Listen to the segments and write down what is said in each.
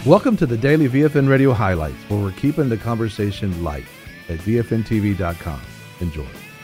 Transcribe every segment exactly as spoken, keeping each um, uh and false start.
Welcome to the Daily V F N Radio Highlights, where we're keeping the conversation light at V F N T V dot com. Enjoy.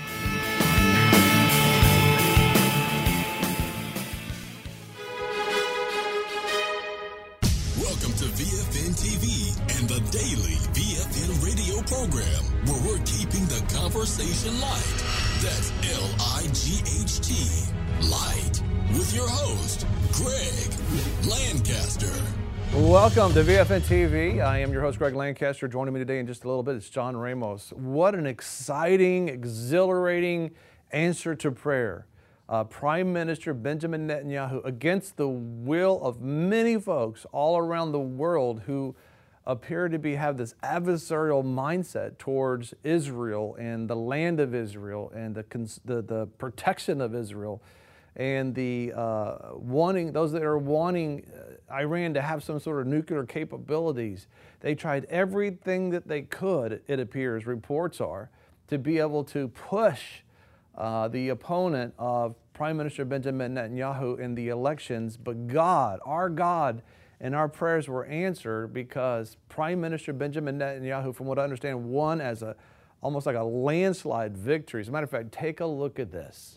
Welcome to V F N T V and the Daily V F N Radio program, where we're keeping the conversation light. That's L I G H T, light, with your host, Greg Lancaster. Welcome to V F N T V. I am your host, Greg Lancaster. Joining me today in just a little bit is John Ramos. What an exciting, exhilarating answer to prayer. Uh, Prime Minister Benjamin Netanyahu, against the will of many folks all around the world who appear to be have this adversarial mindset towards Israel and the land of Israel and the the, the protection of Israel, and the uh, wanting those that are wanting Iran to have some sort of nuclear capabilities. They tried everything that they could, it appears, reports are, to be able to push uh, the opponent of Prime Minister Benjamin Netanyahu in the elections. But God, our God, and our prayers were answered because Prime Minister Benjamin Netanyahu, from what I understand, won as a almost like a landslide victory. As a matter of fact, take a look at this.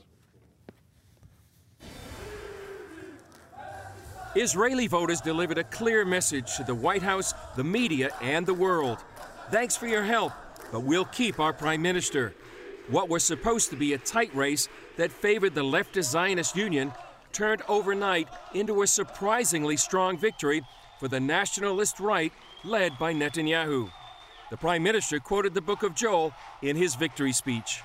Israeli voters delivered a clear message to the White House, the media, and the world. Thanks for your help, but we'll keep our prime minister. What was supposed to be a tight race that favored the leftist Zionist Union turned overnight into a surprisingly strong victory for the nationalist right led by Netanyahu. The prime minister quoted the book of Joel in his victory speech.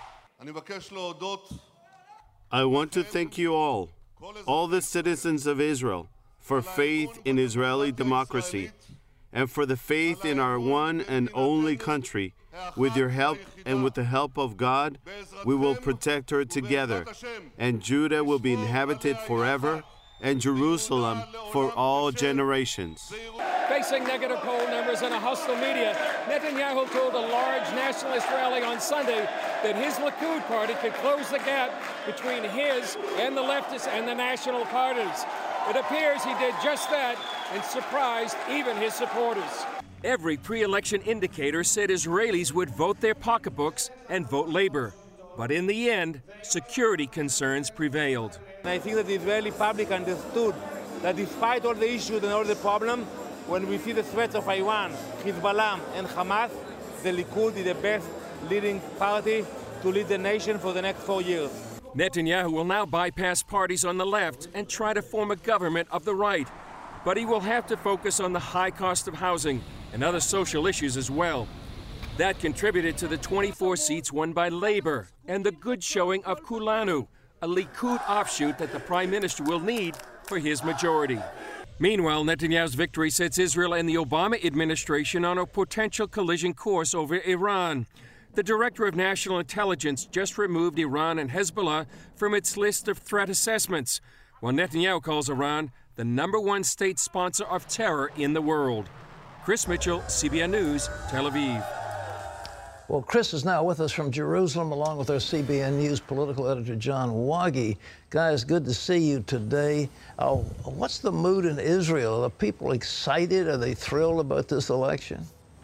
I want to thank you all, all the citizens of Israel, for faith in Israeli democracy and for the faith in our one and only country. With your help and with the help of God, we will protect her together, and Judah will be inhabited forever, and Jerusalem for all generations. Facing negative poll numbers and a hostile media, Netanyahu told a large nationalist rally on Sunday that his Likud party could close the gap between his and the leftists and the national parties. It appears he did just that and surprised even his supporters. Every pre-election indicator said Israelis would vote their pocketbooks and vote Labor. But in the end, security concerns prevailed. I think that the Israeli public understood that despite all the issues and all the problems, when we see the threats of Iran, Hezbollah, and Hamas, the Likud is the best leading party to lead the nation for the next four years. Netanyahu will now bypass parties on the left and try to form a government of the right. But he will have to focus on the high cost of housing and other social issues as well. That contributed to the twenty-four seats won by Labor and the good showing of Kulanu, a Likud offshoot that the prime minister will need for his majority. Meanwhile, Netanyahu's victory sets Israel and the Obama administration on a potential collision course over Iran. The Director of National Intelligence just removed Iran and Hezbollah from its list of threat assessments, while Netanyahu calls Iran the number one state sponsor of terror in the world. Chris Mitchell, C B N News, Tel Aviv. Well, Chris is now with us from Jerusalem, along with our C B N News political editor, John Wagi. Guys, good to see you today. Uh, what's the mood in Israel? Are people excited? Are they thrilled about this election?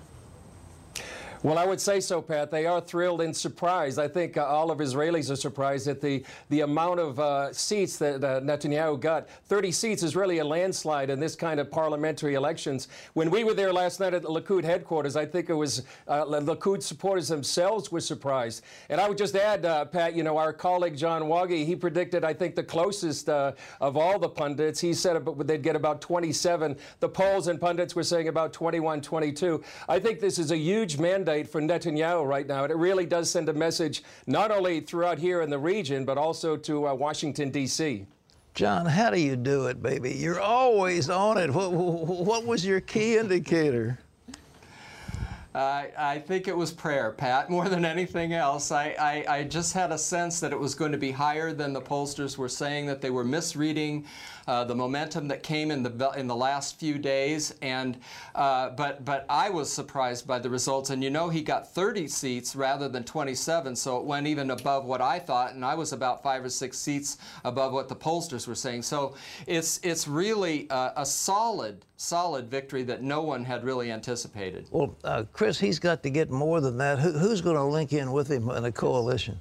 Well, I would say so, Pat. They are thrilled and surprised. I think uh, all of Israelis are surprised at the, the amount of uh, seats that uh, Netanyahu got. thirty seats is really a landslide in this kind of parliamentary elections. When we were there last night at the Likud headquarters, I think it was uh, Likud supporters themselves were surprised. And I would just add, uh, Pat, you know, our colleague John Wagi, he predicted, I think, the closest uh, of all the pundits. He said they'd get about twenty-seven. The polls and pundits were saying about twenty-one, twenty-two. I think this is a huge mandate for Netanyahu right now. And it really does send a message not only throughout here in the region, but also to uh, Washington, D C John, how do you do it, baby? You're always on it. What, what was your key indicator? Uh, I think it was prayer, Pat, more than anything else. I, I, I just had a sense that it was going to be higher than the pollsters were saying, that they were misreading uh, the momentum that came in the in the last few days. And uh, but but I was surprised by the results. And you know, he got thirty seats rather than twenty-seven, so it went even above what I thought. And I was about five or six seats above what the pollsters were saying. So it's it's really a, a solid solid victory that no one had really anticipated. Well, uh, Chris, he's got to get more than that. Who, who's going to link in with him in a coalition?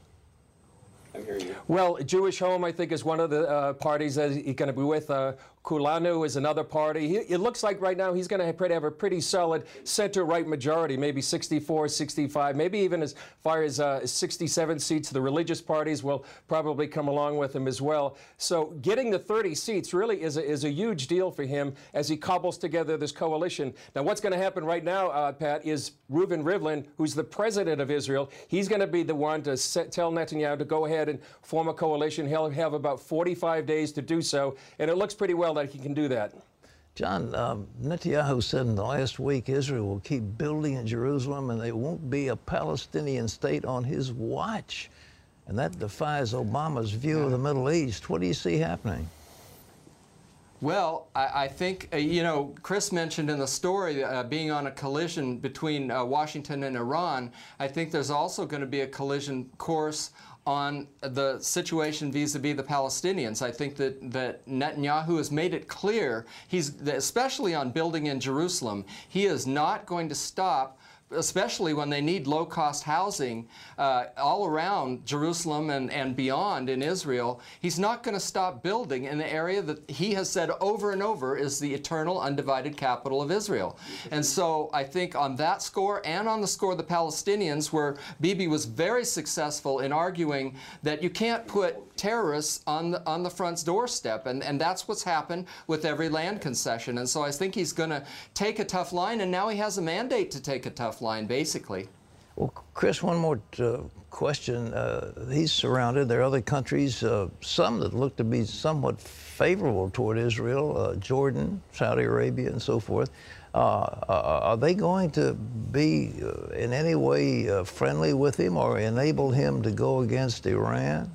Well, Jewish Home, I think, is one of the uh, parties that he's going to be with. Uh, Kulanu is another party. He, it looks like right now he's going to have, have a pretty solid center-right majority, maybe sixty-four, sixty-five, maybe even as far as uh, sixty-seven seats. The religious parties will probably come along with him as well. So getting the thirty seats really is a, is a huge deal for him as he cobbles together this coalition. Now, what's going to happen right now, uh, Pat, is Reuven Rivlin, who's the president of Israel, he's going to be the one to set, tell Netanyahu to go ahead and form a coalition. He'll have about forty-five days to do so, and it looks pretty well that he can do that. John, um, Netanyahu said in the last week Israel will keep building in Jerusalem and there won't be a Palestinian state on his watch. And that defies Obama's view of the Middle East. What do you see happening? Well, I, I think, uh, you know, Chris mentioned in the story uh, being on a collision between uh, Washington and Iran. I think there's also going to be a collision course on the situation vis-a-vis the Palestinians. I think that, that Netanyahu has made it clear, he's, especially on building in Jerusalem, he is not going to stop, especially when they need low-cost housing uh, all around Jerusalem and, and beyond in Israel. He's not going to stop building in the area that he has said over and over is the eternal undivided capital of Israel. And so I think on that score and on the score of the Palestinians, where Bibi was very successful in arguing that you can't put terrorists on the, on the front's doorstep, and, and that's what's happened with every land concession. And so I think he's going to take a tough line, and now he has a mandate to take a tough line, basically. Well, Chris, one more uh, question. Uh, he's surrounded. There are other countries, uh, some that look to be somewhat favorable toward Israel, uh, Jordan, Saudi Arabia, and so forth. Uh, are they going to be uh, in any way uh, friendly with him or enable him to go against Iran?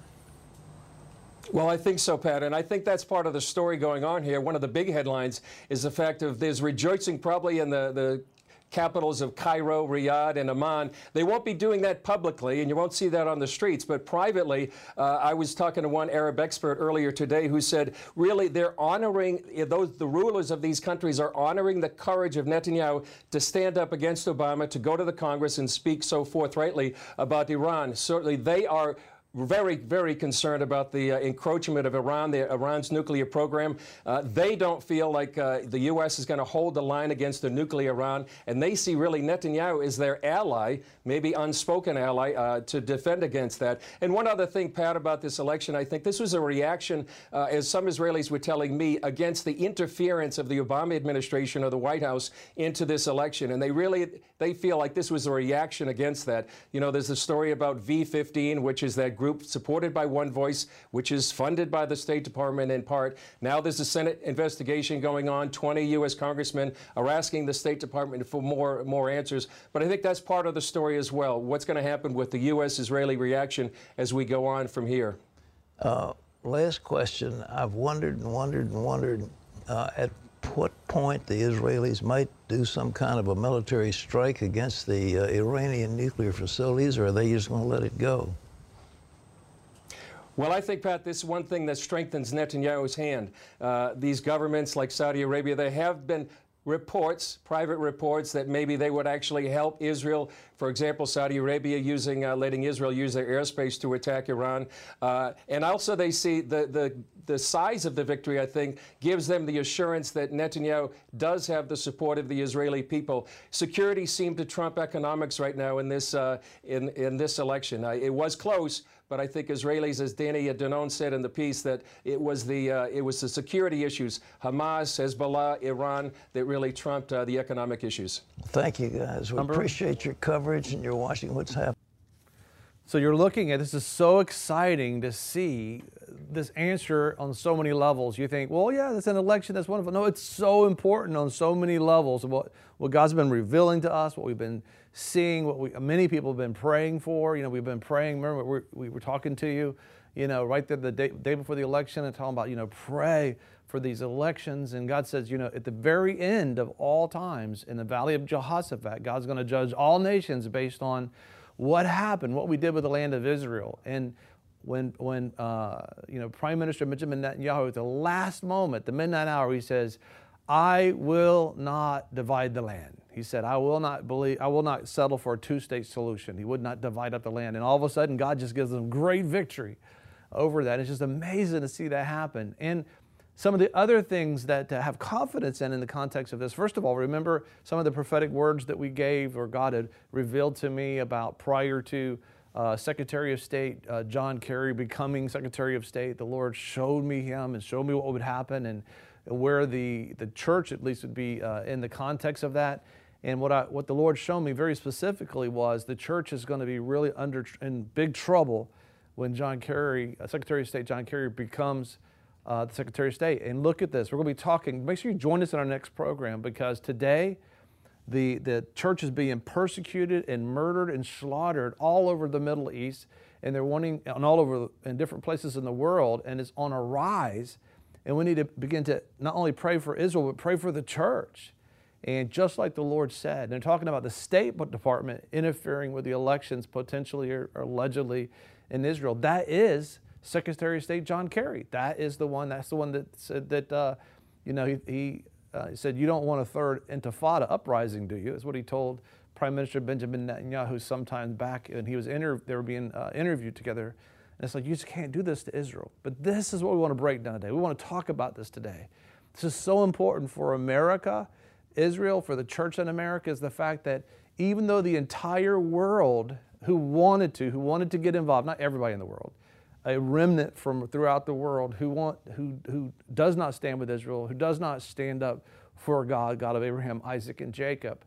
Well, I think so, Pat, and I think that's part of the story going on here. One of the big headlines is the fact of there's rejoicing probably in the, the capitals of Cairo, Riyadh, and Amman. They won't be doing that publicly, and you won't see that on the streets, but privately, uh, I was talking to one Arab expert earlier today who said, really, they're honoring, those, the rulers of these countries are honoring the courage of Netanyahu to stand up against Obama, to go to the Congress and speak so forthrightly about Iran. Certainly, they are very, very concerned about the uh, encroachment of Iran, the, Iran's nuclear program. Uh, they don't feel like uh, the U S is going to hold the line against the nuclear Iran, and they see really Netanyahu as their ally, maybe unspoken ally, uh, to defend against that. And one other thing, Pat, about this election, I think this was a reaction, uh, as some Israelis were telling me, against the interference of the Obama administration or the White House into this election. And they really, they feel like this was a reaction against that. You know, there's a story about V fifteen, which is that group supported by One Voice, which is funded by the State Department in part. Now there's a Senate investigation going on. twenty U S congressmen are asking the State Department for more, more answers. But I think that's part of the story as well. What's going to happen with the U S-Israeli reaction as we go on from here? Uh, last question. I've wondered and wondered and wondered uh, at what point the Israelis might do some kind of a military strike against the uh, Iranian nuclear facilities, or are they just going to let it go? Well, I think, Pat, this is one thing that strengthens Netanyahu's hand. Uh, these governments like Saudi Arabia, there have been reports, private reports, that maybe they would actually help Israel. For example, Saudi Arabia using, uh, letting Israel use their airspace to attack Iran. Uh, and also they see the, the, the size of the victory, I think, gives them the assurance that Netanyahu does have the support of the Israeli people. Security seemed to trump economics right now in this, uh, in, in this election. Uh, it was close, but I think Israelis, as Danny Danon said in the piece, that it was the uh, it was the security issues, Hamas, Hezbollah, Iran, that really trumped uh, the economic issues. Thank you, guys. We Number? appreciate your coverage, and you're watching what's happening. So you're looking at this is so exciting to see this answer on so many levels. You think, well, yeah, that's an election, that's wonderful. No, it's so important on so many levels of what, what God's been revealing to us, what we've been seeing, what we, many people have been praying for. You know, we've been praying. Remember, we, we were talking to you, you know, right there the day, day before the election and talking about, you know, pray for these elections. And God says, you know, at the very end of all times, in the valley of Jehoshaphat, God's going to judge all nations based on what happened, what we did with the land of Israel. And when, when uh, you know, Prime Minister Benjamin Netanyahu, at the last moment, the midnight hour, he says, I will not divide the land. He said, I will not believe, I will not settle for a two-state solution. He would not divide up the land. And all of a sudden, God just gives them great victory over that. It's just amazing to see that happen. And some of the other things that to have confidence in in the context of this, first of all, remember some of the prophetic words that we gave or God had revealed to me about prior to uh, Secretary of State uh, John Kerry becoming Secretary of State. The Lord showed me him and showed me what would happen and where the, the church at least would be uh, in the context of that. And what, I, what the Lord showed me very specifically was the church is going to be really under in big trouble when John Kerry, uh, Secretary of State John Kerry becomes Uh, the Secretary of State. And look at this. We're going to be talking. Make sure you join us in our next program, because today the, the church is being persecuted and murdered and slaughtered all over the Middle East. And they're wanting, and all over in different places in the world, and it's on a rise. And we need to begin to not only pray for Israel, but pray for the church. And just like the Lord said, they're talking about the State Department interfering with the elections potentially or, or allegedly in Israel. That is Secretary of State John Kerry. That is the one, that's the one that said that, uh, you know, he, he uh, said, you don't want a third intifada uprising, do you? That's what he told Prime Minister Benjamin Netanyahu sometime back, and he was inter- they were being uh, interviewed together. And it's like, you just can't do this to Israel. But this is what we want to break down today. We want to talk about this today. This is so important for America, Israel, for the church in America, is the fact that even though the entire world who wanted to, who wanted to get involved, not everybody in the world, a remnant from throughout the world who want, who, who does not stand with Israel, who does not stand up for God, God of Abraham, Isaac, and Jacob,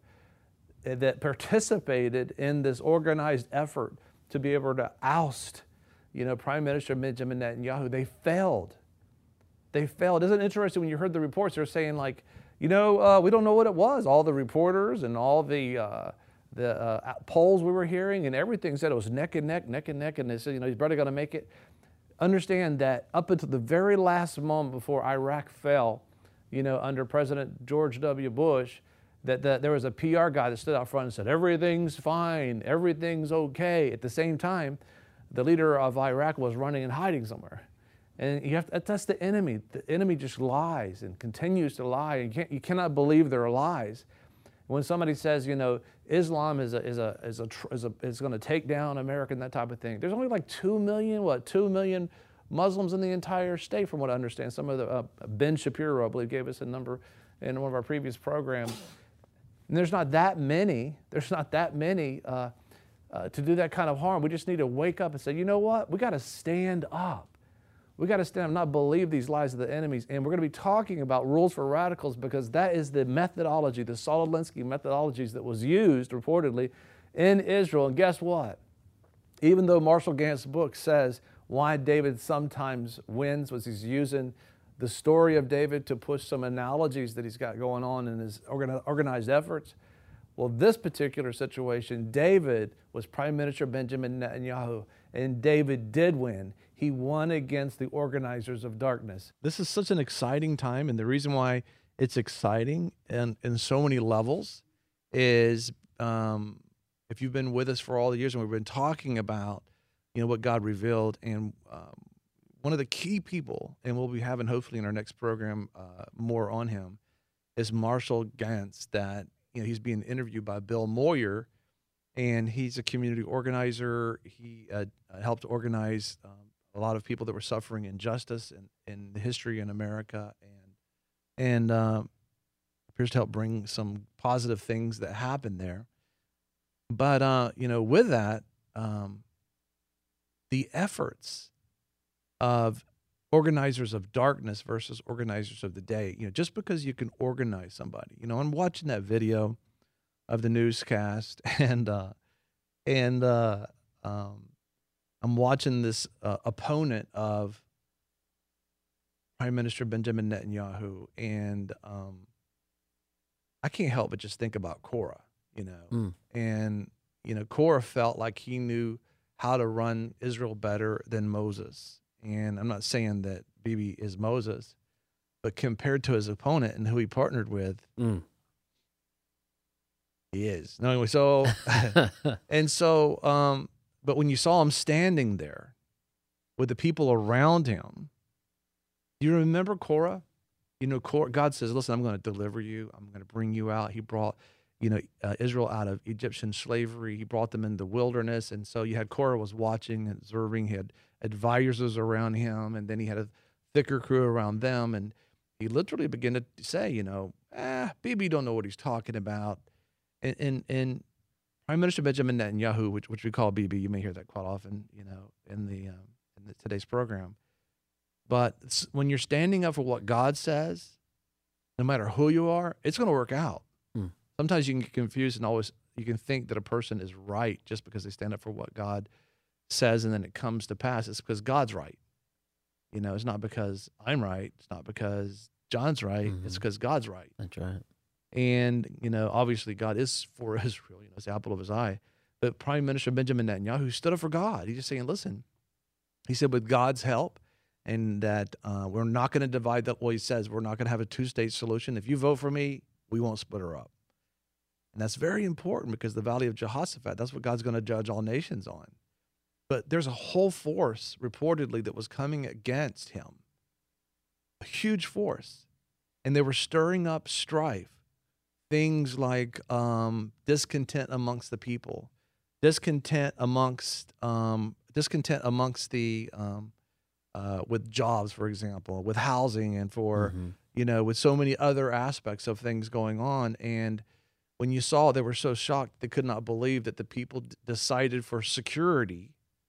that participated in this organized effort to be able to oust, you know, Prime Minister Benjamin Netanyahu. They failed. They failed. Isn't it interesting when you heard the reports? They're saying like, you know, uh, we don't know what it was. All the reporters and all the uh, the uh, polls we were hearing and everything said it was neck and neck, neck and neck, and they said, you know, he's barely going to make it. Understand that up until the very last moment before Iraq fell, you know, under President George W. Bush, that, that there was a P R guy that stood out front and said, everything's fine, everything's okay. At the same time, the leader of Iraq was running and hiding somewhere. And you have to, that's the enemy. The enemy just lies and continues to lie. You, can't, you cannot believe their lies. When somebody says, you know, Islam is a, is a, is a, is a, is going to take down America and that type of thing. There's only like two million, what, two million Muslims in the entire state, from what I understand. Some of the, uh, Ben Shapiro, I believe, gave us a number in one of our previous programs. And there's not that many, there's not that many uh, uh, to do that kind of harm. We just need to wake up and say, you know what? We got to stand up. We got to stand up and not believe these lies of the enemies. And we're going to be talking about rules for radicals, because that is the methodology, the Saul Alinsky methodologies that was used reportedly in Israel. And guess what? Even though Marshall Gantz's book says why David sometimes wins, was he's using the story of David to push some analogies that he's got going on in his organized efforts. Well, this particular situation, David was Prime Minister Benjamin Netanyahu, and David did win. He won against the organizers of darkness. This is such an exciting time, and the reason why it's exciting and in so many levels is um, if you've been with us for all the years and we've been talking about, you know, what God revealed, and um, one of the key people, and we'll be having hopefully in our next program uh, more on him, is Marshall Gantz. That, you know, he's being interviewed by Bill Moyer, and he's a community organizer. He uh, helped organize um, a lot of people that were suffering injustice in, in the history in America, and and uh, appears to help bring some positive things that happen there. But uh, you know, with that, um, the efforts of organizers of darkness versus organizers of the day. You know, just because you can organize somebody, you know, I'm watching that video of the newscast, and uh, and uh, um, I'm watching this uh, opponent of Prime Minister Benjamin Netanyahu, and um, I can't help but just think about Korah, you know. Mm. And, you know, Korah felt like he knew how to run Israel better than Moses. And I'm not saying that Bibi is Moses, but compared to his opponent and who he partnered with, Mm. he is. No, anyway, so, and so, um, but when you saw him standing there with the people around him, do you remember Korah? You know, Korah, God says, listen, I'm going to deliver you. I'm going to bring you out. He brought, you know, uh, Israel out of Egyptian slavery. He brought them in the wilderness. And so you had Korah was watching and observing. He had advisors around him. And then he had a thicker crew around them. And he literally began to say, you know, ah, Bibi don't know what he's talking about. And, and, and Prime Minister Benjamin Netanyahu, which, which we call Bibi, you may hear that quite often, you know, in the, um, in the, today's program. But when you're standing up for what God says, no matter who you are, it's going to work out. Hmm. Sometimes you can get confused and always you can think that a person is right just because they stand up for what God says, and then it comes to pass. It's because God's right. You know, it's not because I'm right. It's not because John's right. Mm-hmm. It's because God's right. That's right. And, you know, obviously God is for Israel. You know, it's the apple of his eye. But Prime Minister Benjamin Netanyahu stood up for God. He's just saying, listen, he said, with God's help, and that uh, we're not going to divide that. Well, he says we're not going to have a two-state solution. If you vote for me, we won't split her up. And that's very important because the Valley of Jehoshaphat, that's what God's going to judge all nations on. But there's a whole force reportedly that was coming against him, a huge force. And they were stirring up strife, things like um, discontent amongst the people, discontent amongst um, discontent amongst the um, Uh, with jobs, for example, with housing, and for, mm-hmm. you know, with so many other aspects of things going on. And when you saw, they were so shocked, they could not believe that the people d- decided for security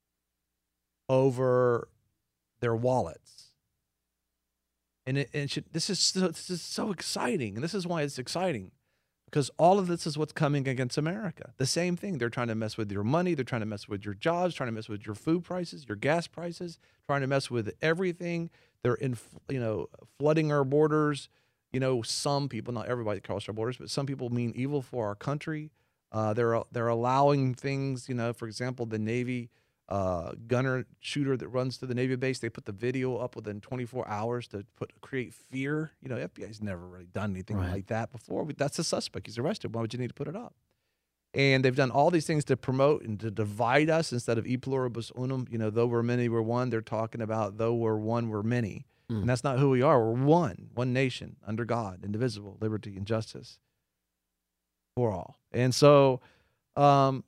over their wallets. And, it, and it should, this is so, this is so exciting, and this is why it's exciting. Because all of this is what's coming against America. The same thing. They're trying to mess with your money. They're trying to mess with your jobs, trying to mess with your food prices, your gas prices, trying to mess with everything. They're in, you know, flooding our borders. You know, some people, not everybody across our borders, but some people mean evil for our country. Uh, they're they're allowing things, you know, for example, the Navy uh, gunner shooter that runs to the Navy base, they put the video up within twenty-four hours to put create fear. You know, F B I's never really done anything right. like that before. That's the suspect. He's arrested. Why would you need to put it up? And they've done all these things to promote and to divide us instead of e pluribus unum. You know, though we're many, we're one. They're talking about though we're one, we're many. Mm. And that's not who we are. We're one, one nation under God, indivisible, liberty and justice for all. And so um,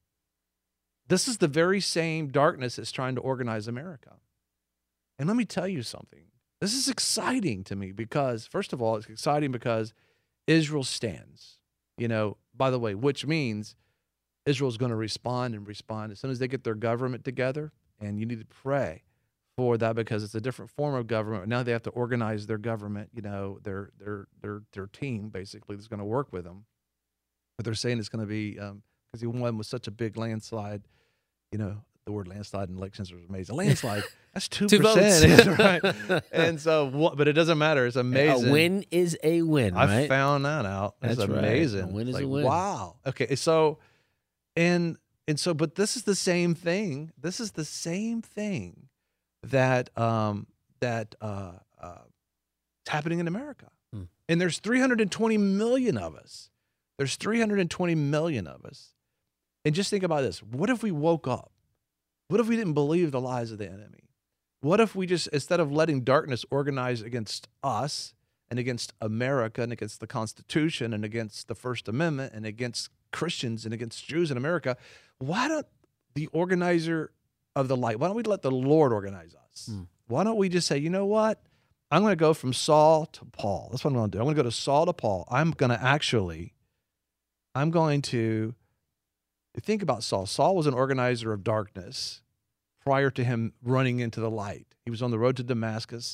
this is the very same darkness that's trying to organize America. And let me tell you something. This is exciting to me because, first of all, it's exciting because Israel stands. You know, by the way, which means Israel's going to respond and respond as soon as they get their government together. And you need to pray for that because it's a different form of government. Now they have to organize their government, you know, their their their their team basically that's going to work with them. But they're saying it's going to be um, because he won with such a big landslide. You know, the word landslide in elections is amazing. A landslide, that's two percent, right? And so, but it doesn't matter. It's amazing. A win is a win. I right? found that out. That's right. amazing. A win is like, a win. Wow. Okay, so, and and so, but this is the same thing. This is the same thing that um that uh, uh it's happening in America. Hmm. And there's three hundred twenty million of us. There's three hundred twenty million of us. And just think about this. What if we woke up? What if we didn't believe the lies of the enemy? What if we just, instead of letting darkness organize against us and against America and against the Constitution and against the First Amendment and against Christians and against Jews in America, why don't the organizer of the light, why don't we let the Lord organize us? Hmm. Why don't we just say, you know what? I'm going to go from Saul to Paul. That's what I'm going to do. I'm going to go to Saul to Paul. I'm going to actually, I'm going to, think about Saul. Saul was an organizer of darkness prior to him running into the light. He was on the road to Damascus,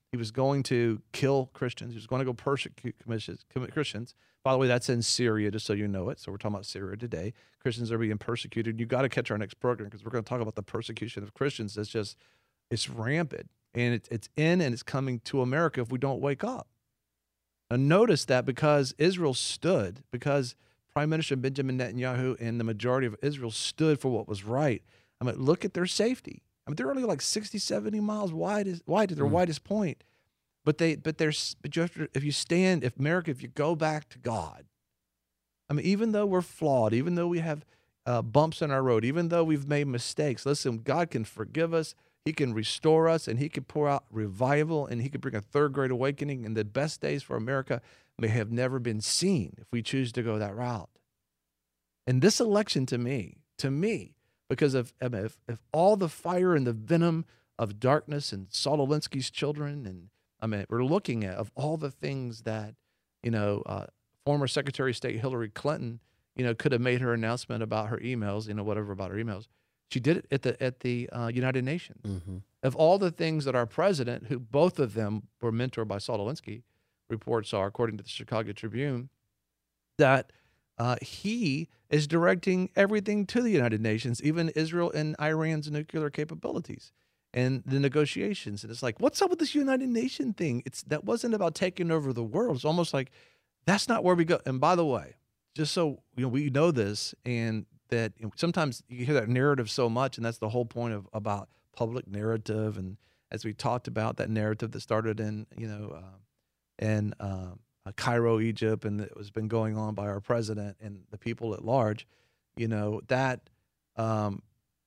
He was going to kill Christians. He was going to go persecute Christians. By the way, that's in Syria, just so you know it. So we're talking about Syria today. Christians are being persecuted. You got to catch our next program because we're going to talk about the persecution of Christians. It's just, it's rampant. And it, it's in and it's coming to America if we don't wake up. And notice that because Israel stood, because Prime Minister Benjamin Netanyahu and the majority of Israel stood for what was right. I mean, look at their safety. I mean, they're only like sixty, seventy miles wide, is, wide at their mm. widest point. But they, but there's, but you have to, if you stand, if America, if you go back to God, I mean, even though we're flawed, even though we have uh, bumps in our road, even though we've made mistakes, listen, God can forgive us. He can restore us, and he can pour out revival, and he can bring a third great awakening. And the best days for America may have never been seen if we choose to go that route. And this election, to me, to me, because of I mean, if, if all the fire and the venom of darkness and Saul Alinsky's children, and I mean, we're looking at of all the things that, you know, uh, former Secretary of State Hillary Clinton, you know, could have made her announcement about her emails, you know, whatever about her emails. She did it at the at the uh, United Nations. Mm-hmm. Of all the things that our president, who both of them were mentored by Saul Alinsky, reports are, according to the Chicago Tribune, that uh, he is directing everything to the United Nations, even Israel and Iran's nuclear capabilities and the negotiations. And it's like, what's up with this United Nation thing? It's that wasn't about taking over the world. It's almost like that's not where we go. And by the way, just so you know, we know this, and that sometimes you hear that narrative so much, and that's the whole point of about public narrative. And as we talked about, that narrative that started in, you know, uh, in uh, Cairo, Egypt, and it was been going on by our president and the people at large, you know, that um,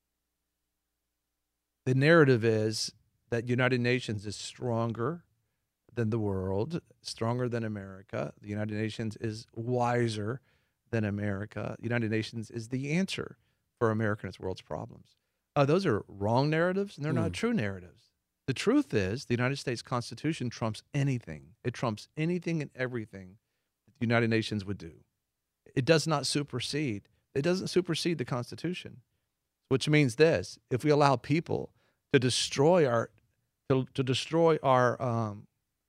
the narrative is that United Nations is stronger than the world, stronger than America. The United Nations is wiser than America. The United Nations is the answer for America and its world's problems. Uh, those are wrong narratives, and they're mm. not true narratives. The truth is the United States Constitution trumps anything. It trumps anything and everything that the United Nations would do. It does not supersede. It doesn't supersede the Constitution, which means this: if we allow people to destroy our, to, to destroy our, um,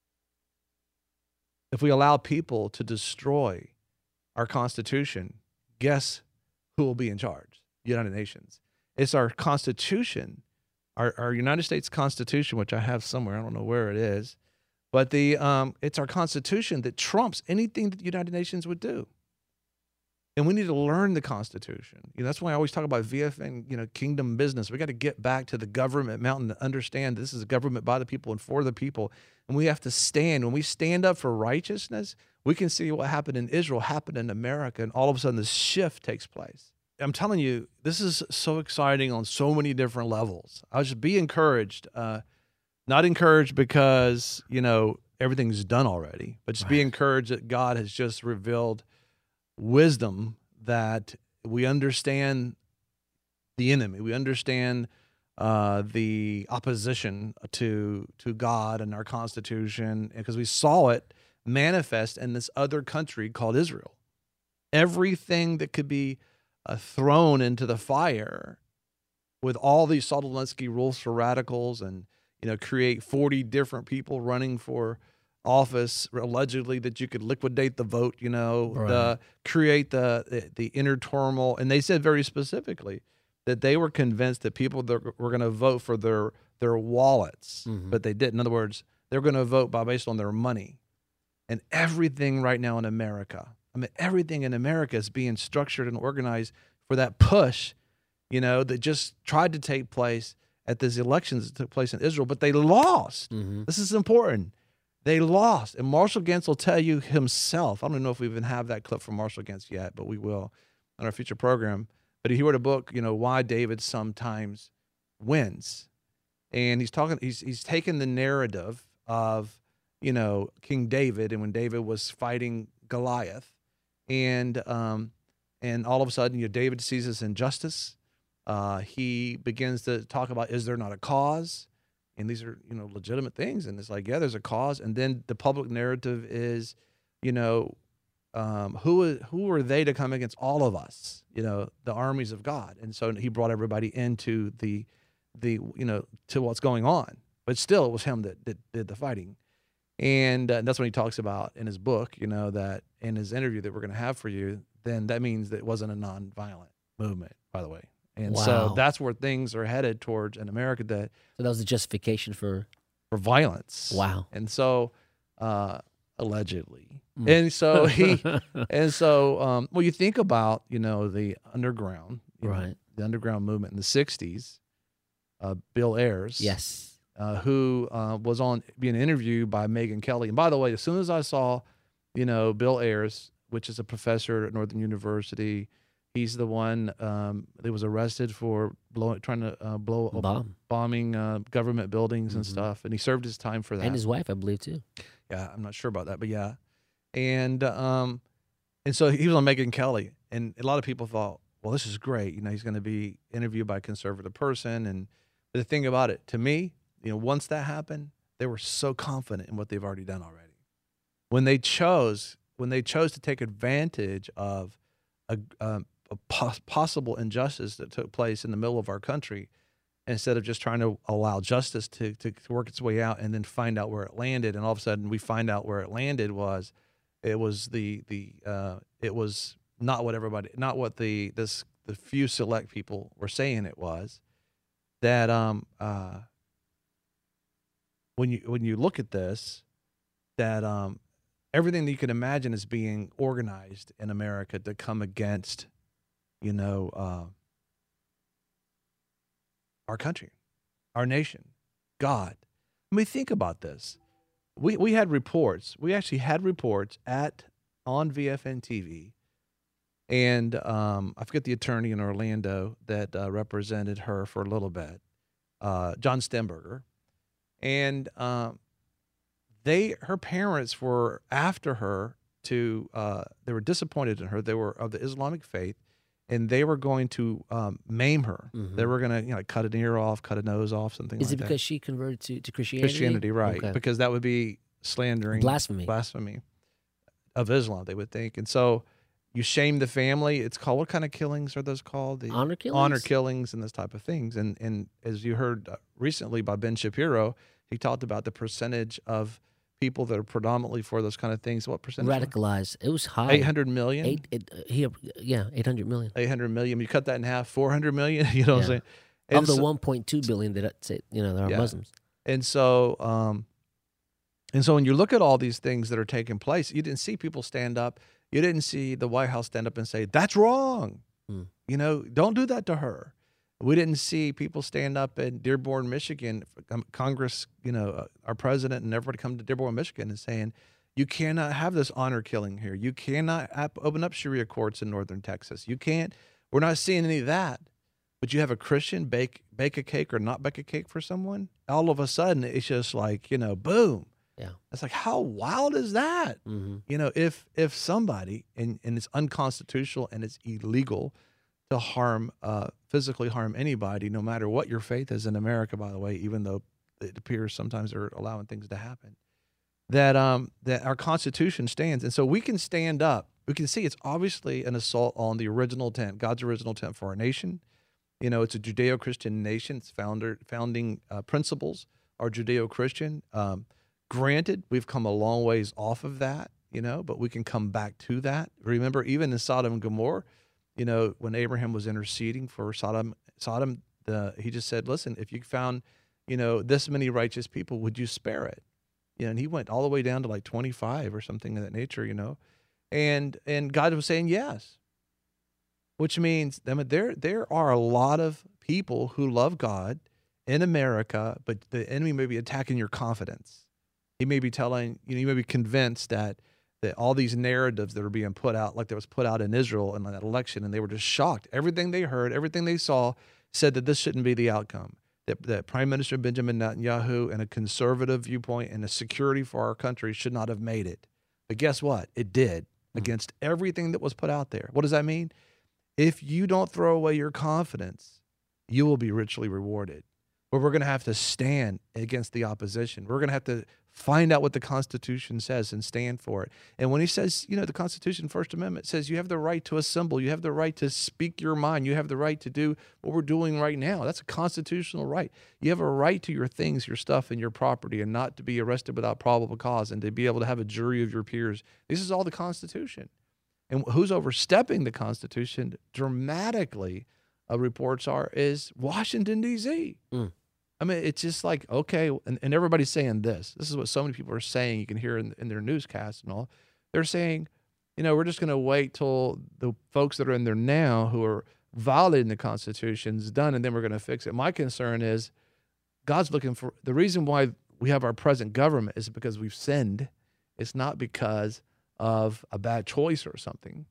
if we allow people to destroy our Constitution, guess who will be in charge? United Nations. It's our Constitution, our, our United States Constitution, which I have somewhere. I don't know where it is. But the um, it's our Constitution that trumps anything that the United Nations would do. And we need to learn the Constitution. You know, that's why I always talk about V F N, you know, kingdom business. We got to get back to the government mountain to understand this is a government by the people and for the people. And we have to stand. When we stand up for righteousness, we can see what happened in Israel happen in America, and all of a sudden this shift takes place. I'm telling you, this is so exciting on so many different levels. I was just be encouraged, uh, not encouraged because, you know, everything's done already, but just be encouraged that God has just revealed wisdom, that we understand the enemy, we understand uh, the opposition to to God and our Constitution, because we saw it manifest in this other country called Israel. Everything that could be uh, thrown into the fire with all these Saul Alinsky rules for radicals, and, you know, create forty different people running for office, allegedly, that you could liquidate the vote, you know, right. the, create the, the the inner turmoil. And they said very specifically that they were convinced that people that were going to vote for their their wallets, mm-hmm. but they didn't. In other words, they're going to vote by based on their money. And everything right now in America, I mean, everything in America is being structured and organized for that push, you know, that just tried to take place at these elections that took place in Israel, but they lost. Mm-hmm. This is important. They lost. And Marshall Gantz will tell you himself. I don't know if we even have that clip from Marshall Gantz yet, but we will on our future program. But he wrote a book, you know, Why David Sometimes Wins. And he's talking, he's he's taken the narrative of, you know, King David, and when David was fighting Goliath, and um, and all of a sudden, you know, David sees this injustice. Uh, he begins to talk about, is there not a cause? And these are, you know, legitimate things. And it's like, yeah, there's a cause. And then the public narrative is, you know, um, who who are they to come against all of us? You know, the armies of God. And so he brought everybody into the the you know to what's going on. but still it was him that, that did the fighting. And uh, that's when he talks about in his book, you know, that in his interview that we're going to have for you, then that means that it wasn't a nonviolent movement, by the way. And Wow. so that's where things are headed towards in America, that So that was the justification for for violence. Wow. And so, uh, allegedly. Mm. And so he, and so, um, well, you think about, you know, the underground, you right. know, the underground movement in the sixties, uh, Bill Ayers. Yes. Uh, who uh, was on being interviewed by Megyn Kelly. And by the way, as soon as I saw, you know, Bill Ayers, which is a professor at Northern University, he's the one um, that was arrested for blow, trying to uh, blow up, Bomb. bombing uh, government buildings Mm-hmm. and stuff. And he served his time for that. And his wife, I believe, too. Yeah, I'm not sure about that, but yeah. And um, and so he was on Megyn Kelly. And a lot of people thought, well, this is great. You know, he's going to be interviewed by a conservative person. And but the thing about it, to me, you know, once that happened, they were so confident in what they've already done already. When they chose, when they chose to take advantage of a, um, a pos- possible injustice that took place in the middle of our country, instead of just trying to allow justice to, to, to work its way out and then find out where it landed, and all of a sudden we find out where it landed was, it was the the uh, it was not what everybody, not what the this the few select people were saying it was. That um uh. When you when you look at this, that um, everything that you can imagine is being organized in America to come against, you know, uh, our country, our nation, God. I mean, think about this. We we had reports. We actually had reports at on V F N T V, and um, I forget the attorney in Orlando that uh, represented her for a little bit, uh, John Stenberger. And um, they, her parents were after her to, uh, they were disappointed in her. They were of the Islamic faith, and they were going to um, maim her. Mm-hmm. They were going to, you know, cut an ear off, cut a nose off, something Is like it that. because she converted to, to Christianity? Christianity, right. Okay. Because that would be slandering. Blasphemy. Blasphemy of Islam, they would think. And so you shame the family. It's called, what kind of killings are those called? The Honor killings? Honor killings and this type of things. And, and as you heard uh, recently by Ben Shapiro, he talked about the percentage of people that are predominantly for those kind of things. What percentage? Radicalized. It was high. eight hundred million? Eight, it, uh, he, yeah, eight hundred million. eight hundred million. You cut that in half, four hundred million. You know Yeah. what I'm saying? Of And the so- one point two billion that say, you know, that are Yeah. Muslims. And so, um, and so when you look at all these things that are taking place, you didn't see people stand up. You didn't see the White House stand up and say, that's wrong. Hmm. You know, don't do that to her. We didn't see people stand up in Dearborn, Michigan, um, Congress, you know, uh, our president and everybody come to Dearborn, Michigan and saying, you cannot have this honor killing here. You cannot ap- open up Sharia courts in northern Texas. You can't. We're not seeing any of that. But you have a Christian bake bake a cake or not bake a cake for someone. All of a sudden, it's just like, you know, boom. Yeah. It's like, how wild is that? Mm-hmm. You know, if if somebody, and, and it's unconstitutional and it's illegal to harm, uh, physically harm anybody, no matter what your faith is in America, by the way, even though it appears sometimes they're allowing things to happen, that um that our Constitution stands. And so we can stand up. We can see it's obviously an assault on the original intent, God's original intent for our nation. You know, it's a Judeo-Christian nation. Its founder, founding uh, principles are Judeo-Christian. Um, granted, we've come a long ways off of that, you know, but we can come back to that. Remember, even in Sodom and Gomorrah, you know, when Abraham was interceding for Sodom, Sodom, the, he just said, listen, if you found, you know, this many righteous people, would you spare it? You know, and he went all the way down to like twenty-five or something of that nature, you know, and and God was saying yes, which means I mean, there there are a lot of people who love God in America, but the enemy may be attacking your confidence. He may be telling, you know, you may be convinced that that all these narratives that are being put out, like that was put out in Israel in that election, and they were just shocked. Everything they heard, everything they saw said that this shouldn't be the outcome. That, that Prime Minister Benjamin Netanyahu and a conservative viewpoint and a security for our country should not have made it. But guess what? It did against everything that was put out there. What does that mean? If you don't throw away your confidence, you will be richly rewarded. But we're going to have to stand against the opposition. We're going to have to Find out what the Constitution says and stand for it. And when he says, you know, the Constitution, First Amendment says you have the right to assemble, you have the right to speak your mind, you have the right to do what we're doing right now. That's a constitutional right. You have a right to your things, your stuff, and your property, and not to be arrested without probable cause, and to be able to have a jury of your peers. This is all the Constitution. And who's overstepping the Constitution dramatically, uh, reports are, is Washington, D C Mm. I mean, it's just like, okay, and, and everybody's saying this. This is what so many people are saying. You can hear in, in their newscasts and all. They're saying, you know, we're just going to wait till the folks that are in there now who are violating the Constitution is done, and then we're going to fix it. My concern is God's looking for, the reason why we have our present government is because we've sinned. It's not because of a bad choice or something.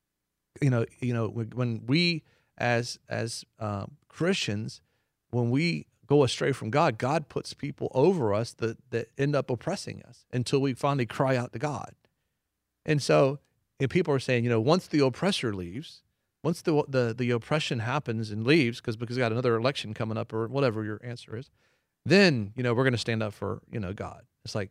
You know, you know, when we as as um, Christians, when we go astray from God, God puts people over us that, that end up oppressing us until we finally cry out to God. And so if people are saying, you know, once the oppressor leaves, once the the, the oppression happens and leaves, because because we got another election coming up or whatever your answer is, then, you know, we're going to stand up for, you know, God. It's like,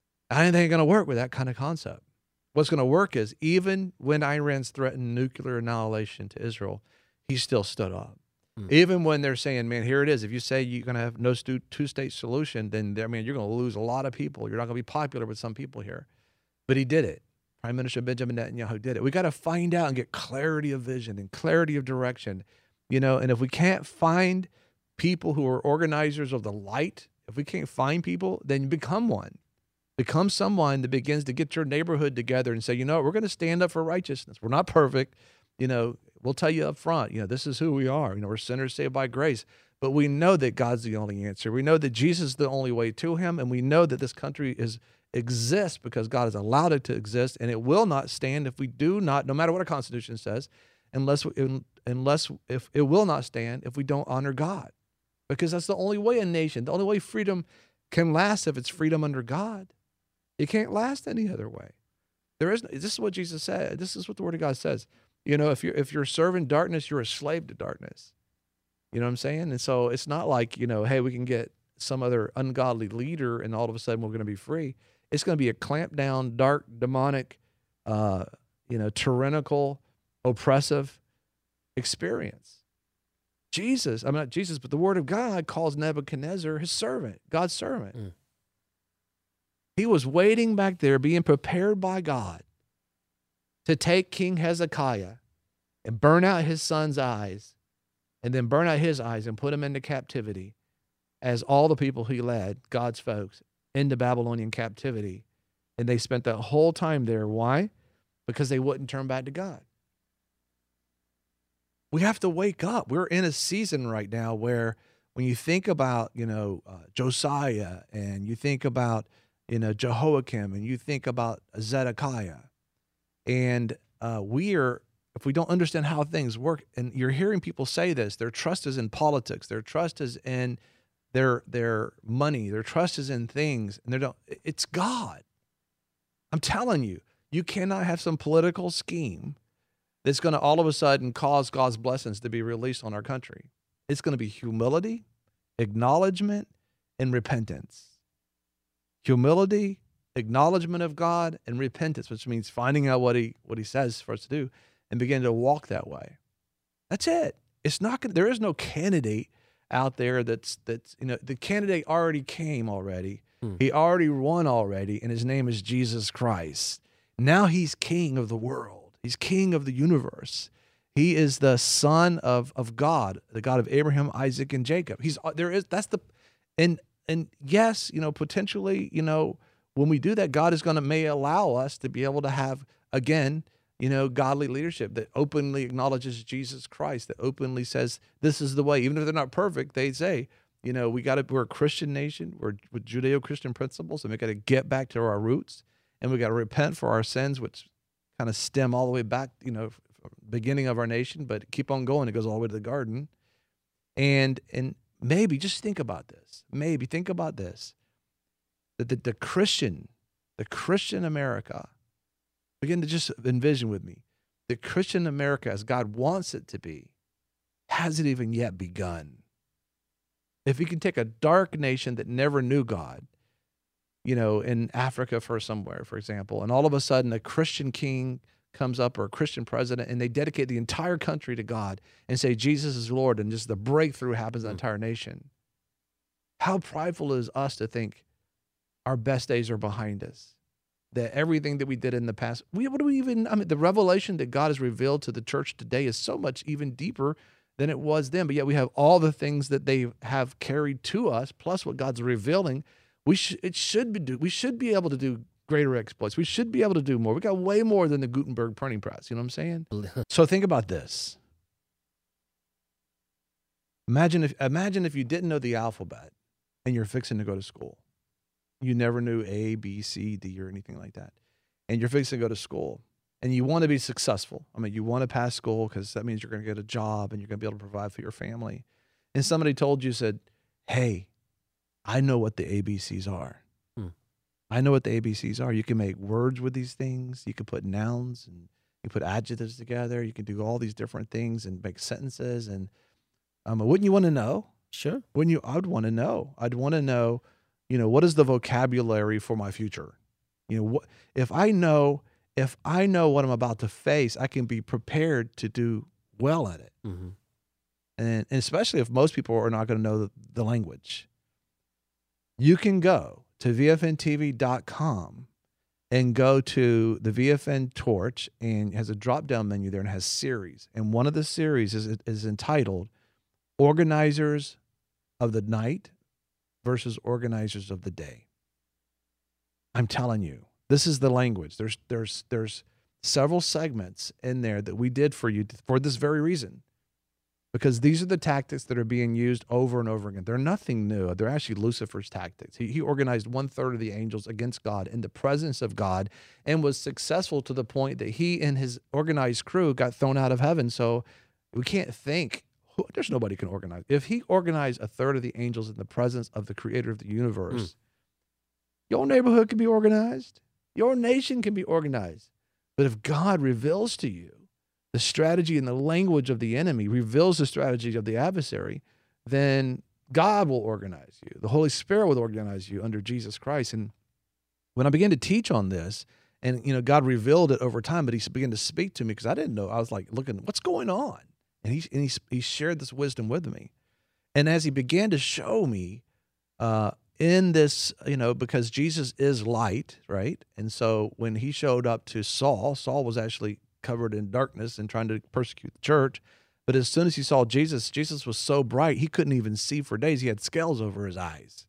I don't think it's going to work with that kind of concept. What's going to work is even when Iran's threatened nuclear annihilation to Israel, he still stood up. Mm. Even when they're saying, man, here it is. If you say you're going to have no stu- two-state solution, then, I mean, you're going to lose a lot of people. You're not going to be popular with some people here. But he did it. Prime Minister Benjamin Netanyahu did it. We got to find out and get clarity of vision and clarity of direction. You know, and if we can't find people who are organizers of the light, if we can't find people, then become one. Become someone that begins to get your neighborhood together and say, you know, we're going to stand up for righteousness. We're not perfect. You know, we'll tell you up front, you know, this is who we are. You know, we're sinners saved by grace. But we know that God's the only answer. We know that Jesus is the only way to him. And we know that this country is exists because God has allowed it to exist. And it will not stand if we do not, no matter what our Constitution says, unless, unless if it will not stand if we don't honor God. Because that's the only way a nation, the only way freedom can last if it's freedom under God. It can't last any other way. There is. This is what Jesus said. This is what the Word of God says. You know, if you're if you're serving darkness, you're a slave to darkness. You know what I'm saying? And so it's not like, you know, hey, we can get some other ungodly leader and all of a sudden we're going to be free. It's going to be a clamped down, dark, demonic, uh, you know, tyrannical, oppressive experience. Jesus, I mean, not Jesus, but the Word of God calls Nebuchadnezzar his servant, God's servant. Mm. He was waiting back there, being prepared by God to take King Hezekiah and burn out his son's eyes, and then burn out his eyes and put him into captivity as all the people he led, God's folks, into Babylonian captivity. And they spent the whole time there. Why? Because they wouldn't turn back to God. We have to wake up. We're in a season right now where when you think about, you know, uh, Josiah, and you think about, you know, Jehoiakim, and you think about Zedekiah, and uh, we are, if we don't understand how things work, and you're hearing people say this, their trust is in politics, their trust is in their their money, their trust is in things, and they don't. It's God. I'm telling you, you cannot have some political scheme that's going to all of a sudden cause God's blessings to be released on our country. It's going to be humility, acknowledgement, and repentance. Humility, acknowledgement of God, and repentance, which means finding out what he what he says for us to do and begin to walk that way. That's it. It's not gonna, there is no candidate out there that's that's you know, the candidate already came already. Hmm. He already won already, and his name is Jesus Christ. Now he's king of the world. He's king of the universe. He is the son of of God, the God of Abraham, Isaac, and Jacob. He's there is that's the and and yes, you know, potentially, you know, when we do that, God is going to may allow us to be able to have, again, you know, godly leadership that openly acknowledges Jesus Christ, that openly says, this is the way. Even if they're not perfect, they say, you know, we got to, we're a Christian nation. We're with Judeo-Christian principles, and we got to get back to our roots, and we got to repent for our sins, which kind of stem all the way back, you know, beginning of our nation, but keep on going. It goes all the way to the garden. And, and maybe just think about this. Maybe think about this. That the, the Christian, the Christian America, begin to just envision with me, the Christian America as God wants it to be, hasn't even yet begun. If we can take a dark nation that never knew God you know, in Africa for somewhere, for example, and all of a sudden a Christian king comes up or a Christian president and they dedicate the entire country to God and say Jesus is Lord, and just the breakthrough happens in the entire nation. How prideful is us to think our best days are behind us, that everything that we did in the past, we, what do we even, I mean, the revelation that God has revealed to the church today is so much even deeper than it was then, but yet we have all the things that they have carried to us, plus what God's revealing. We should, it should be, do, we should be able to do greater exploits. We should be able to do more. We got way more than the Gutenberg printing press. You know what I'm saying? So think about this. Imagine if, imagine if you didn't know the alphabet and you're fixing to go to school. You never knew A, B, C, D, or anything like that. And you're fixing to go to school and you want to be successful. I mean, you want to pass school because that means you're going to get a job and you're going to be able to provide for your family. And somebody told you, said, hey, I know what the A B Cs are. Hmm. I know what the A B Cs are. You can make words with these things. You can put nouns and you put adjectives together. You can do all these different things and make sentences. And um, wouldn't you want to know? Sure. Wouldn't you? I'd want to know. I'd want to know, you know, what is the vocabulary for my future? You know, what if I know, if I know what I'm about to face, I can be prepared to do well at it. Mm-hmm. And, and especially if most people are not going to know the, the language. You can go to V F N T V dot com and go to the V F N Torch, and it has a drop-down menu there and has series. And one of the series is, is entitled Organizers of the Night versus Organizers of the Day. I'm telling you, this is the language. There's, there's, there's several segments in there that we did for you for this very reason. Because these are the tactics that are being used over and over again. They're nothing new. They're actually Lucifer's tactics. He, he organized one third of the angels against God in the presence of God and was successful to the point that he and his organized crew got thrown out of heaven. So we can't think, there's nobody can organize. If he organized a third of the angels in the presence of the creator of the universe, mm. your neighborhood can be organized. Your nation can be organized. But if God reveals to you the strategy and the language of the enemy, reveals the strategy of the adversary, then God will organize you. The Holy Spirit will organize you under Jesus Christ. And when I began to teach on this, and you know, God revealed it over time, but he began to speak to me because I didn't know. I was like looking, what's going on? And he and he, he shared this wisdom with me. And as he began to show me uh, in this, you know, because Jesus is light, right? And so when he showed up to Saul, Saul was actually covered in darkness and trying to persecute the church. But as soon as he saw Jesus, Jesus was so bright, he couldn't even see for days. He had scales over his eyes.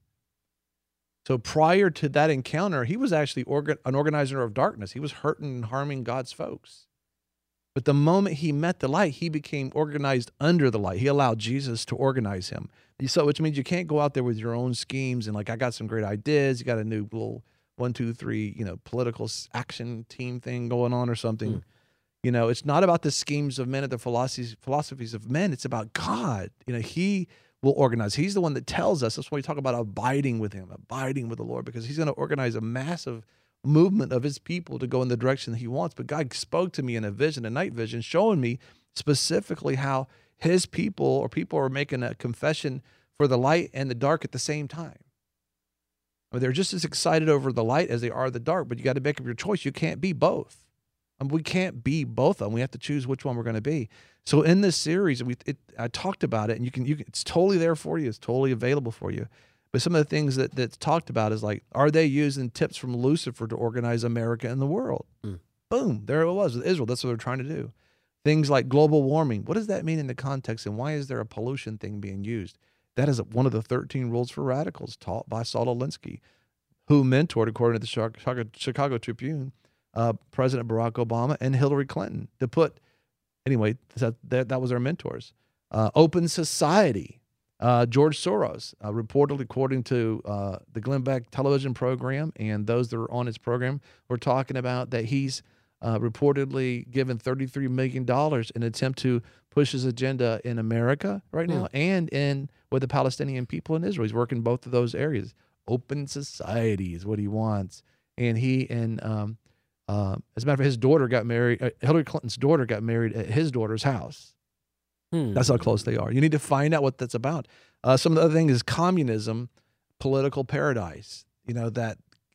So prior to that encounter, he was actually organ- an organizer of darkness. He was hurting and harming God's folks. But the moment he met the light, he became organized under the light. He allowed Jesus to organize him. So, which means you can't go out there with your own schemes and like, I got some great ideas. You got a new little one, two, three, you know, political action team thing going on or something. Mm. You know, it's not about the schemes of men or the philosophies philosophies of men. It's about God. You know, he will organize. He's the one that tells us. That's why we talk about abiding with him, abiding with the Lord, because he's going to organize a massive movement of his people to go in the direction that he wants. But God spoke to me in a vision, a night vision, showing me specifically how his people or people are making a confession for the light and the dark at the same time. I mean, they're just as excited over the light as they are the dark, but you got to make up your choice. You can't be both. I mean, we can't be both of them. We have to choose which one we're going to be. So in this series, we it, I talked about it, and you can you can, it's totally there for you. It's totally available for you. But some of the things that that's talked about is like, are they using tips from Lucifer to organize America and the world? Mm. Boom, there it was with Israel. That's what they're trying to do. Things like global warming. What does that mean in the context, and why is there a pollution thing being used? That is one of the thirteen rules for radicals taught by Saul Alinsky, who mentored, according to the Chicago, Chicago Tribune, uh, President Barack Obama and Hillary Clinton. To put, anyway, that, that, that was their mentors. Uh, open society. Uh, George Soros, uh, reportedly, according to uh, the Glenn Beck television program and those that are on his program, were talking about that he's uh, reportedly given thirty-three million dollars in an attempt to push his agenda in America right now, mm. and in with the Palestinian people in Israel. He's working both of those areas. Open society is what he wants. And he and, um, uh, as a matter of fact, his daughter got married, uh, Hillary Clinton's daughter got married at his daughter's house. Hmm. That's how close they are. You need to find out what that's about. Uh, some of the other things is communism, political paradise. You know, that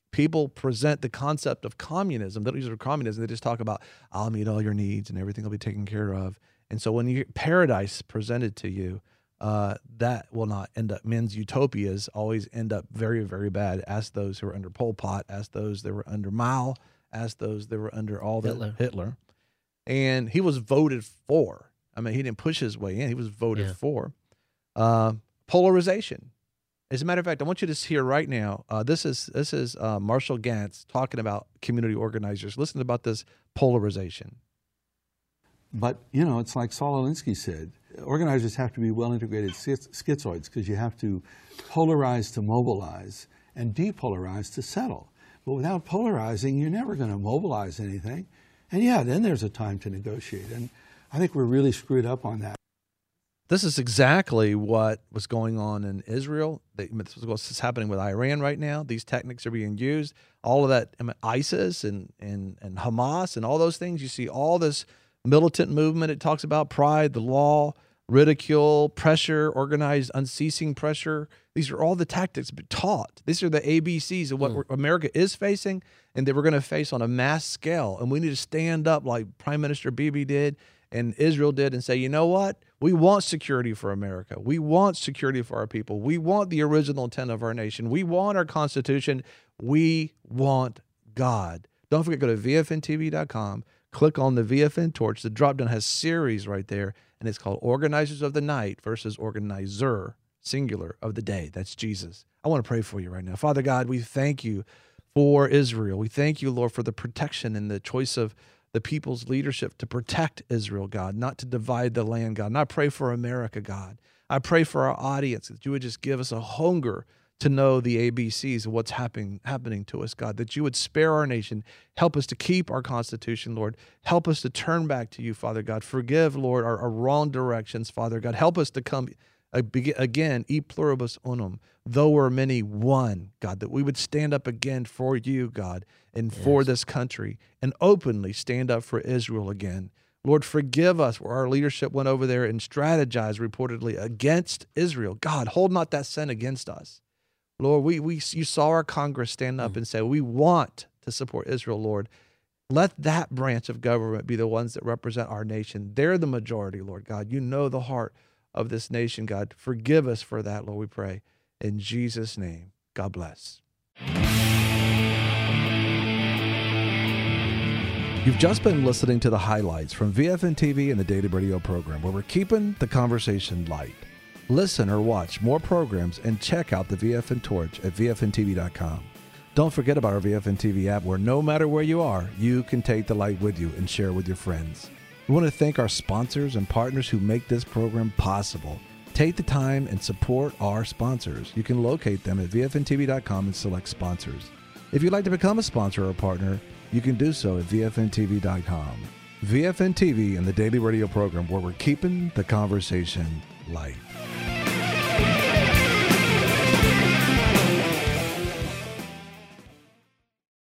People present the concept of communism. They don't use it for communism. They just talk about, I'll meet all your needs and everything will be taken care of. And so when you get paradise presented to you, uh, that will not end up, men's utopias always end up very, very bad. Ask those who were under Pol Pot, ask those that were under Mao, ask those that were under all the Hitler. Hitler. And he was voted for. I mean, he didn't push his way in. He was voted Yeah. for. Uh, polarization. As a matter of fact, I want you to hear right now, uh, this is this is uh, Marshall Gantz talking about community organizers. Listen about this polarization. But, you know, it's like Saul Alinsky said, organizers have to be well-integrated schiz- schizoids because you have to polarize to mobilize and depolarize to settle. But without polarizing, you're never going to mobilize anything. And yeah, then there's a time to negotiate. And I think we're really screwed up on that. This is exactly what was going on in Israel. This is what's happening with Iran right now. These techniques are being used. All of that, I mean, ISIS and, and, and Hamas and all those things. You see all this militant movement. It talks about pride, the law, ridicule, pressure, organized, unceasing pressure. These are all the tactics taught. These are the A B Cs of what mm. America is facing and that we're going to face on a mass scale. And we need to stand up like Prime Minister Bibi did and Israel did and say, you know what? We want security for America. We want security for our people. We want the original intent of our nation. We want our Constitution. We want God. Don't forget, go to V F N T V dot com. Click on the V F N torch. The drop-down has series right there, and it's called Organizers of the Night versus Organizer, singular, of the day. That's Jesus. I want to pray for you right now. Father God, we thank you for Israel. We thank you, Lord, for the protection and the choice of the people's leadership to protect Israel, God, not to divide the land, God. And I pray for America, God. I pray for our audience that you would just give us a hunger to know the A B Cs of what's happening happening to us, God, that you would spare our nation. Help us to keep our Constitution, Lord. Help us to turn back to you, Father God. Forgive, Lord, our, our wrong directions, Father God. Help us to come again, e pluribus unum, though we're many, one, God, that we would stand up again for you, God, and yes. for this country, and openly stand up for Israel again. Lord, forgive us where our leadership went over there and strategized reportedly against Israel. God, hold not that sin against us. Lord, we, we you saw our Congress stand up mm. and say, we want to support Israel, Lord. Let that branch of government be the ones that represent our nation. They're the majority, Lord God. You know the heart of this nation, God. Forgive us for that, Lord, we pray. In Jesus' name, God bless. You've just been listening to the highlights from V F N T V and the Daily Radio program, where we're keeping the conversation light. Listen or watch more programs and check out the V F N Torch at V F N T V dot com. Don't forget about our V F N T V app, where no matter where you are, you can take the light with you and share with your friends. We want to thank our sponsors and partners who make this program possible. Take the time and support our sponsors. You can locate them at V F N T V dot com and select sponsors. If you'd like to become a sponsor or a partner, you can do so at V F N T V dot com. V F N T V and the Daily Radio program, where we're keeping the conversation light.